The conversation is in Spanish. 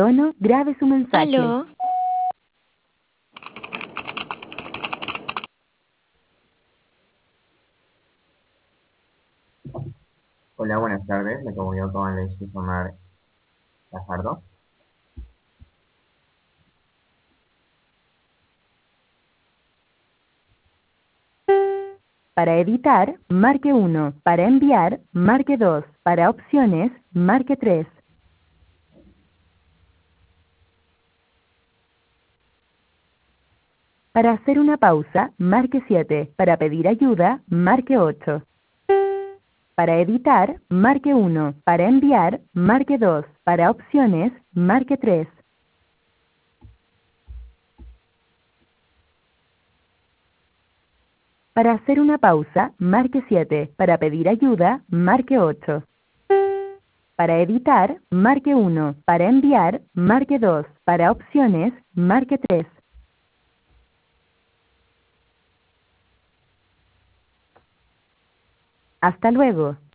tono, grabe su mensaje. Aló, Hola, buenas tardes. Me comunico con Alexis Omar Gajardo. Para editar, marque 1. Para enviar, marque 2. Para opciones, marque 3. Para hacer una pausa, marque 7. Para pedir ayuda, marque 8. Para editar, marque 1. Para enviar, marque 2. Para opciones, marque 3. Para hacer una pausa, marque 7. Para pedir ayuda, marque 8. Para editar, marque 1. Para enviar, marque 2. Para opciones, marque 3. Hasta luego.